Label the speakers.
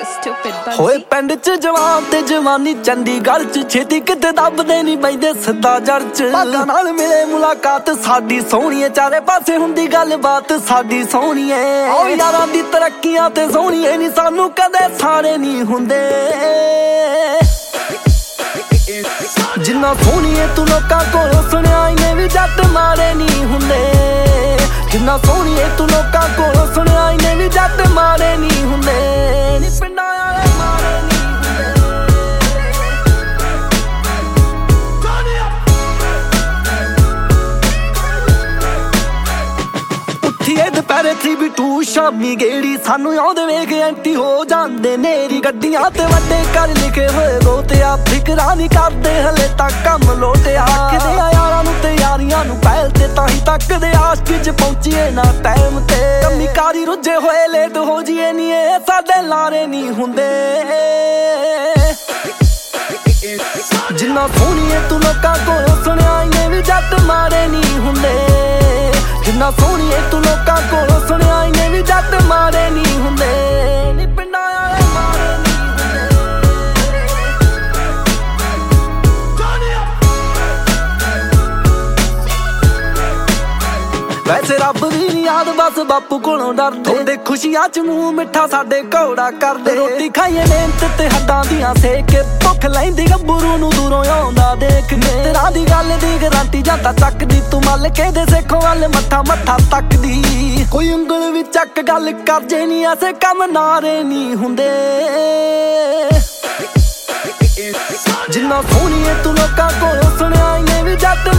Speaker 1: stupid bugsy।
Speaker 2: ਹੋਏ ਪਿੰਡ ਚ ਜਵਾਨ ਤੇ ਜਵਾਨੀ ਚੰਡੀਗੜ੍ਹ ਚ ਛੇਤੀ ਕਿਤੇ ਦੱਬਦੇ ਨਹੀਂ ਬੈਂਦੇ ਸਿੱਧਾ ਜੜ ਚ ਭਾਗਾਂ ਨਾਲ ਮਿਲੇ ਮੁਲਾਕਾਤ ਸਾਡੀ ਸੋਹਣੀਏ ਚਾਰੇ ਪਾਸੇ ਹੁੰਦੀ ਗੱਲਬਾਤ ਸਾਡੀ ਸੋਹਣੀਏ ਓ ਯਾਰਾਂ ਦੀ ਤਰੱਕੀਆਂ ਤੇ ਸੋਹਣੀਏ ਨਹੀਂ ਸਾਨੂੰ ਕਦੇ ਸਾਰੇ ਨਹੀਂ ਹੁੰਦੇ ਜਿੰਨਾ ਸੋਹਣੀਏ ਤੂੰ ਲੋਕਾਂ ਕੋਲੋਂ ਸੁਣਿਆ ਇਹਨੇ ਵੀ ਜੱਟ ਮਾਰੇ ਨਹੀਂ ਹੁੰਦੇ ਜਿੰਨਾ ਸੋਹਣੀਏ ਤੂੰ ਲੋਕਾਂ ਕੋਲੋਂ ਸੁਣਿਆ ਇਹਨੇ ਵੀ ਜੱਟ ਮਾਰੇ ਨਹੀਂ ਹੁੰਦੇ ਨੀ ਪਿੰਡਾਂ ਵਾਲੇ ਮਾਰੇ ਨਹੀਂ ਉੱਠੀਏ ਦੁਪਹਿਰੇ 3v2 ਸ਼ਾਮੀ ਗੇੜੀ ਸਾਨੂੰ ਆਉਂਦੇ ਵੇਖ ਐਂਟੀ ਹੋ ਜਾਂਦੇ ਨੇਰੀ ਗੱਡੀਆਂ ਤੇ ਵੱਡੇ ਕਰ ਲਿਖੇ ਹੋਏ ਗੋਤਿਆ ਫਿਕਰਾਂ ਨਹੀਂ ਕਰਦੇ ਹਲੇ ਤੱਕ ਕੰਮ ਲੋਟਿਆ ਕਿਤੇ ਯਾਰਾਂ ਨੂੰ ਤੇ ਯਾਰੀਆਂ ਨੂੰ ਪਹਿਲ ਤੇ ਤਾਂ ਹੀ ਤੱਕਦੇ ਆਸ਼ਕੀ ਚ ਪਹੁੰਚੀਏ ਨਾ ਟਾਈਮ ਤੇ ਕੰਮੀ ਕਾਰੀ ਰੁੱਝੇ ਹੋਏ ਲੇਟ ਹੋ ਜੀਏ ਨੀ ਇਹ ਸਾਡੇ ਲਾਰੇ ਨਹੀਂ ਹੁੰਦੇ ਜਿੰਨਾ ਸੋਹਣੀਏ ਤੂੰ ਲੋਕਾਂ ਕੋਲੋਂ ਸੁਣਿਆ ਇਹਨੇ ਵੀ ਜੱਟ ਮਾਰੇ ਨਹੀਂ ਹੁੰਦੇ ਜਿੰਨਾ ਸੋਹਣੀਏ ਤੂੰ ਲੋਕਾਂ ਕੋਲੋਂ ਸੁਣਿਆ ਇਹਨੇ ਵੀ ਜੱਟ ਮਾਰੇ ਨਹੀਂ ਹੁੰਦੇ ਨੀ ਪਿੰਡਾਂ ਵਾਲੇ ਮਾਰੇ ਨਹੀਂ ਵੈਸੇ ਰੱਬ ਦੀ ਨੀ ਯਾਦ ਬਸ ਬਾਪੂ ਕੋਲੋਂ ਡਰਦੇ ਉਹਦੇ ਖੁਸ਼ੀਆਂ ਚ ਮੂੰਹ ਮਿੱਠਾ ਸਾਡੇ ਘੋੜਾ ਕਰਦੇ ਰੋਟੀ ਖਾਈਏ ਮਿਹਨਤ ਤੇ ਹੱਡਾਂ ਦੀਆਂ ਸੇਕ ਕੇ ਭੁੱਖ ਲੈਂਦੀ ਗੱਭਰੂ ਨੂੰ ਦੂਰੋਂ ਆਉਂਦਾ ਦੇਖ ਕੇ ਤੇਰਾ ਦੀ ਗੱਲ ਦੀ ਗਰੰਟੀ ਜਾਂਦਾ ਚੱਕਦੀ ਤੂੰ ਮੱਲ ਕੇ ਦੇ ਸੇਖੋਂ ਵੱਲ ਮੱਥਾ ਤੱਕਦੀ ਕੋਈ ਉਂਗਲ ਵੀ ਚੱਕ ਗੱਲ ਕਰ ਜੇ ਨੀ ਐਸੇ ਕੰਮ ਨਾਰੇ ਨਹੀਂ ਹੁੰਦੇ ਜਿੰਨਾ ਸੋਹਣੀਏ ਤੂੰ ਲੋਕਾਂ ਕੋਲੋਂ ਸੁਣਿਆ ਇਹਨੇ ਵੀ ਜੱਟ